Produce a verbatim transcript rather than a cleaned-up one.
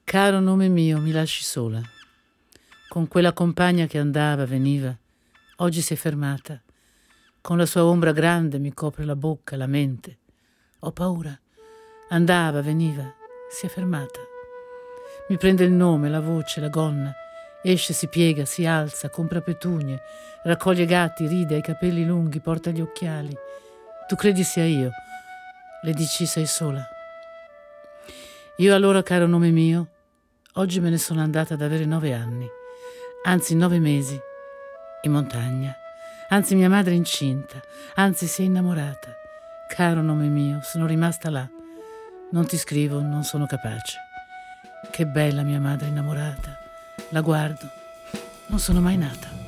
Caro nome mio, mi lasci sola. Con quella compagna che andava, veniva, oggi si è fermata. Con la sua ombra grande mi copre la bocca, la mente. Ho paura. Andava, veniva, si è fermata. Mi prende il nome, la voce, la gonna. Esce, si piega, si alza, compra petugne, raccoglie gatti, ride, ha i capelli lunghi, porta gli occhiali. Tu credi sia io? Le dici sei sola. Io allora, caro nome mio, oggi me ne sono andata ad avere nove anni, anzi nove mesi, in montagna. Anzi mia madre è incinta, anzi si è innamorata. Caro nome mio, sono rimasta là. Non ti scrivo, non sono capace. Che bella mia madre innamorata. La guardo, non sono mai nata.